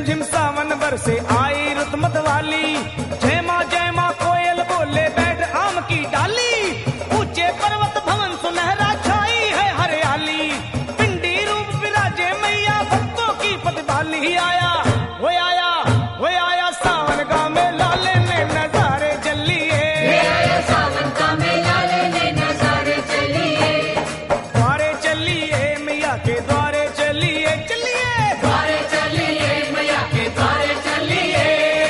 रिमझिम सावन बरसे आई रुत मतवाली, जय माँ कोयल बोले बैठ आम की डाली, ऊंचे पर्वत भवन सुनहरा छाई है हरियाली, पिंडी रूप विराजे मैया भक्तों की पतवाली। आया वो आया वो आया सावन का मेला लेने नजारे चलिए, सावन का मेला लेने नजारे चलिए, द्वारे चलिए मैया के द्वारे चलिए, चलिए द्वारे चलिए मैया के द्वारे चलिए।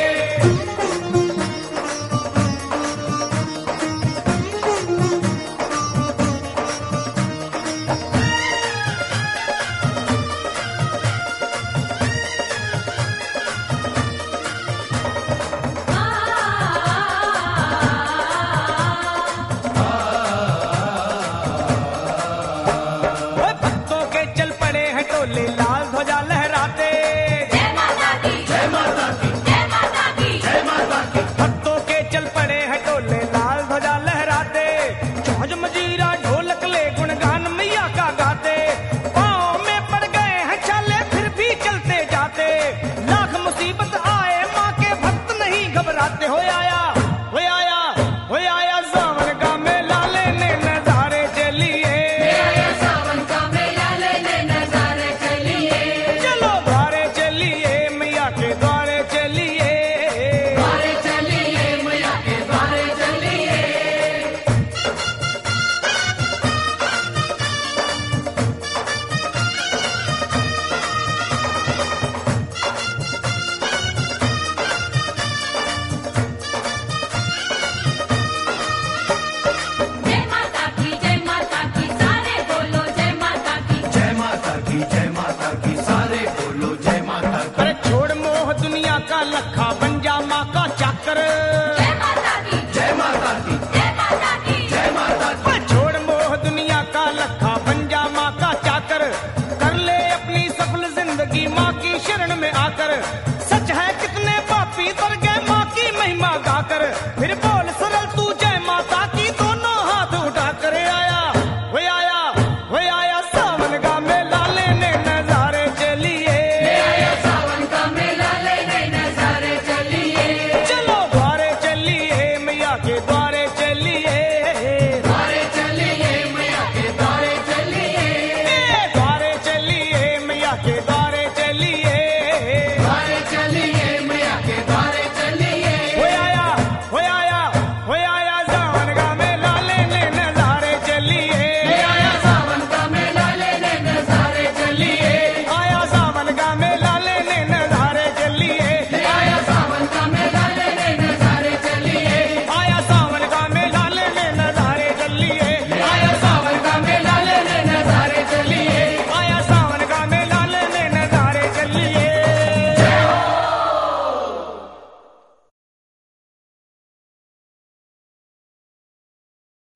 भक्तों के चल पड़े हैं टोले लाल ध्वजा लहराते, जय माता दी, जय माता दी, जय माता दी, जय माता दी। भक्तों के चल पड़े हैं टोले लाल ध्वजा लहराते, चौज मजीरा ढोलक ले गुणगान मैया का गाते, पाँव में पड़ गए हैं छाले फिर भी चलते जाते, लाख मुसीबत आए माँ के भक्त नहीं घबराते। हो आया हो आया हो आया सावन का मेला लेने नजारे चलिए, सावन का मेला लेने नजारे चलिए, चलो द्वारे चलिए मैया के द्वारे चलिए, द्वारे चलिए मैया के द्वारे चलिए। जय माता की सारे बोलो जय माता की, जय माता की जय माता की सारे बोलो जय माता की। अरे छोड़ मोह दुनिया का लखा बन जा माँ का चाकर, जय माता दी, जय माता की जय माता दी, जय माता की। छोड़ मोह दुनिया का लखा बन जा माँ का चाकर, कर ले अपनी सफल जिंदगी माँ की शरण में आकर, सच है कितने पापी तर गए माँ की महिमा गाकर, फिर